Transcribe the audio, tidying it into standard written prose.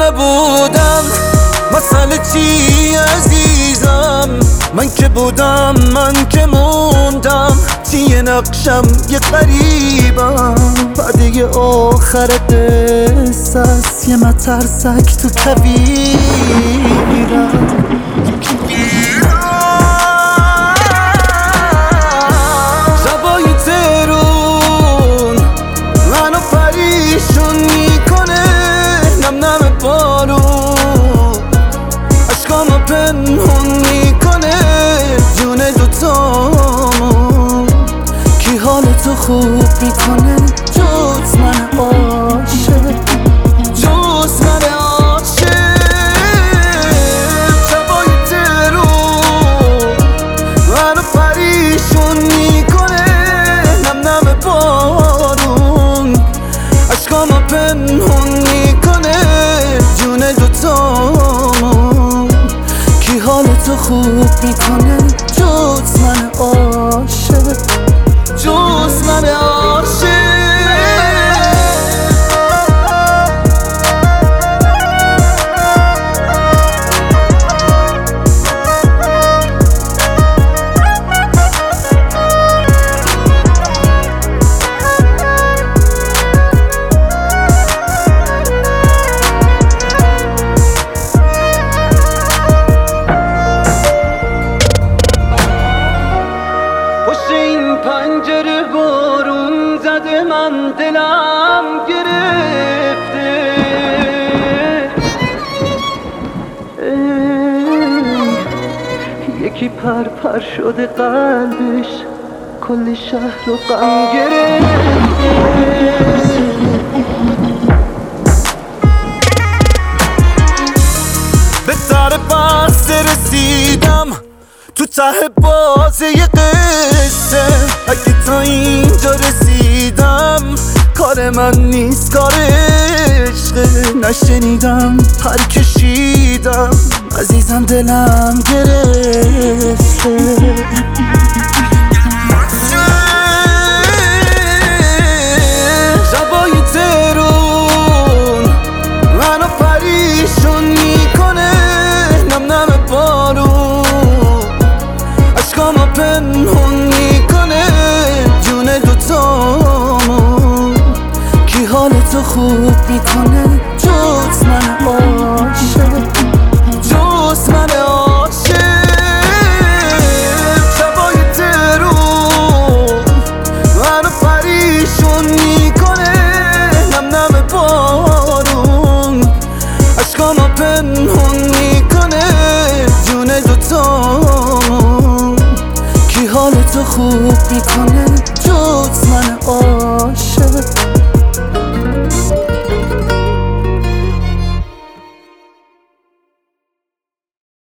نبودم مسئله چی عزیزم؟ من که بودم، من که موندم، چیه نقشم یه غریبم. بعد آخر قصه است یه مترسک تو کویرم. شبای ترون منو پریشون میکنه، نم نم بارون عشقامو پنهون میکنه. جون دوتامون کی حالتو خوب میکنه جز من عاشق، جز من عاشق. شبای ترون منو پریشون میکنه، نم نم بارون عشقامو پنهون میکنه. جون دوتامون کی حالتو خوب میکنه جز من عاشق، جز من عاشق. پنجره بارون زده، من دلم گرفته. یکی پر پر شده قلبش، کل شهر رو غم گرفته. به سر بحث رسیدم تو ته بازه یه قصه. اگه تا اینجا رسیدم کار من نیست، کار عشقه. نشنیدم پر کشیدم عزیزم، دلم گرفته. شبای ترون منو پریشون میکنه، نم نم بارون عشقامو پنهون میکنه. جون دوتامون کی حالتو خوب میکنه جز من عاشق، جز من عاشق. شبای ترون منو پریشون میکنه، نم نم بارون عشقامو پنهون میکنه. جون دوتامون کی حالتو خوب میکنه جز من عاشق.